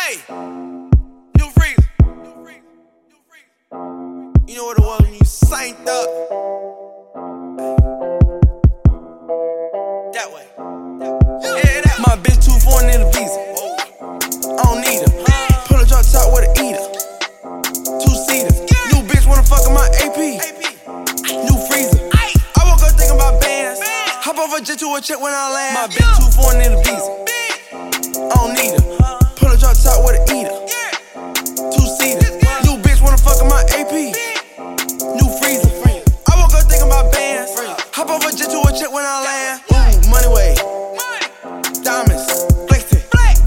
Hey, New Freeze. You know what it was when you synced up. That way. Yeah, that. My bitch too foreign in the visa. I don't need her. Pull a drop top with an eater. Two-seater. New bitch wanna fuck in my AP. New freezer. I woke up thinking about bands. Hop off a jet to a check when I land. My bitch too foreign in the visa. I don't need her. Pull a drop top with an eater. Two-seater. New bitch wanna fuck in my AP. New freezer. I woke up thinking about bands. Hop off a jet to a check when I land. Ooh, money way. Diamonds. Flexing.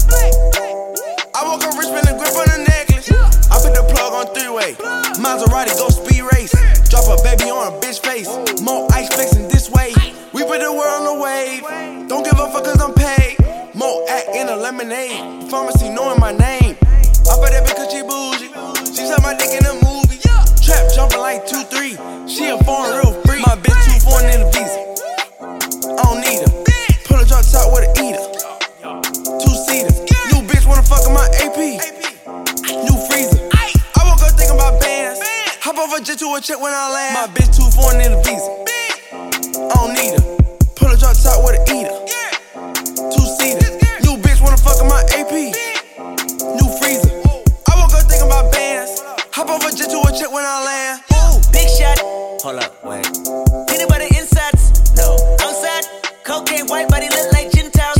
I woke up rich, spin a grip on the necklace. I put the plug on three-way. Maserati go speed race. Drop a baby on a bitch face. More ice flexing this way. We put the world on the wave. Don't give a fuck cause I'm paid. More act in a lemonade. Pharmacy knowing my name. I bet that bitch cause she bougie. She suck my dick in a movie. Trap jumping like 2-3. She a foreign real free. My bitch too foreign in the visa. I don't need her. Pull a drop top with an eater. Two-seater. New bitch wanna fuck in my AP. New freezer. I woke up thinking about bands. Hop off a jet to a check when I land. My bitch too foreign in the visa. I don't need her. Pull a drop top with an eater. Two-seater. New bitch wanna fuck in my AP. New freezer. I woke up thinking about bands. Hop off a jet to a check when I land. Ooh, big shot. Hold up, wait. Peanut butter insides? No. Outside, cocaine white body look like Gentiles.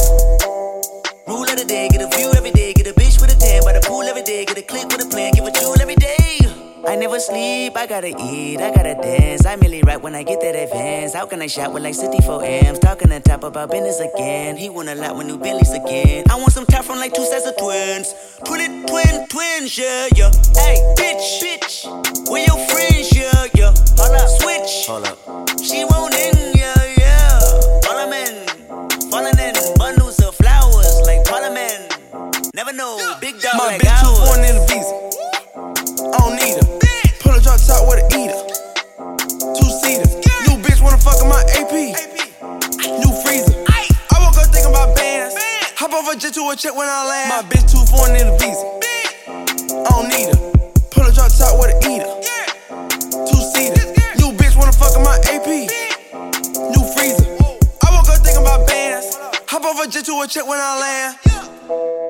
Rule of the day, get a view every day. Get a bitch with a tan by the pool every day. Get a click with a plan, give a jewel every day. I never sleep, I gotta eat, I gotta dance. I merely rap when I get that advance. How can I shop with like 64 M's? Talking on top about business again. He want a lot with new Bentleys again. I want some top from like two sets of twins. Twins, yeah. Hey, bitch, where your friends, yeah. Hold up, switch. Hold up. She won't in, yeah. Falling in bundles of flowers like Parliament. Never know, big dog My like bitch too ours. foreign in the visa. I don't need her. Pull a drop top with an eater. Two-seater. New bitch wanna fuck in my AP. New freezer. I woke up thinking about bands. Hop off a jet to a check when I land. My bitch too foreign in the visa. I don't need her. Pull a drop top with an eater. Two-seater. New bitch wanna fuck in my AP. New freezer. I woke up thinking about bands. Hop off a jet to a check when I land.